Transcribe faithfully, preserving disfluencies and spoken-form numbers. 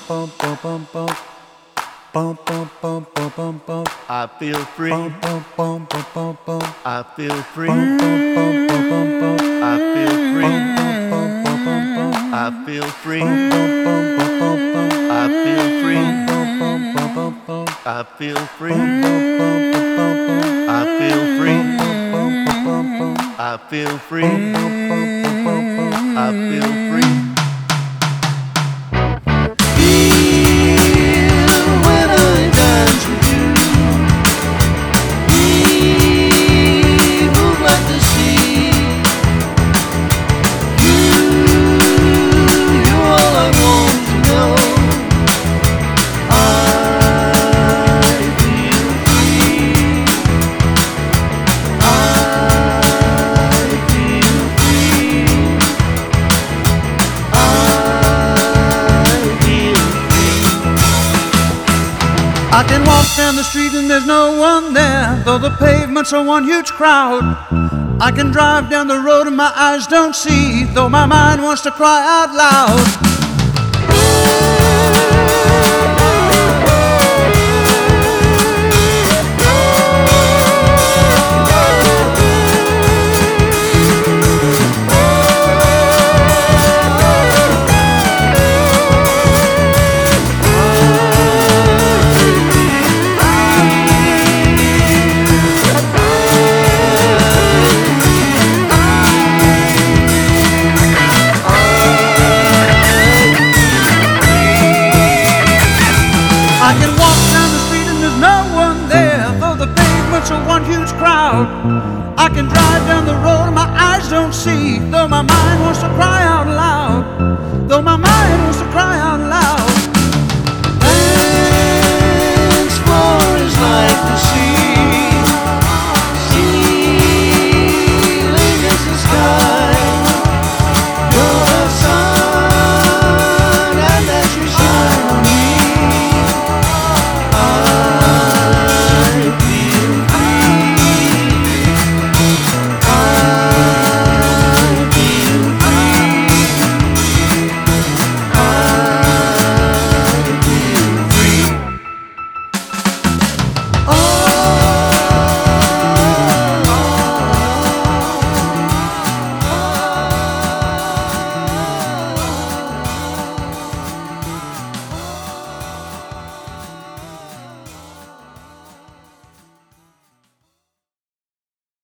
bum bum bum bum. Bum bum bum bum bum bum. I feel free. Bum bum bum bum bum bum. I feel free. Bum bum bum bum bum bum. I feel free. Bum bum bum bum bum bum. I feel free. Bum bum bum bum bum bum. I feel free. Bum bum bum bum bum. I feel free. Bum bum bum bum bum. I feel free. Bum bum bum bum bum. I feel free. Bum bum bum bum bum. I feel free. I can walk down the street and there's no one there, though the pavements are one huge crowd. I can drive down the road and my eyes don't see, though my mind wants to cry out loud.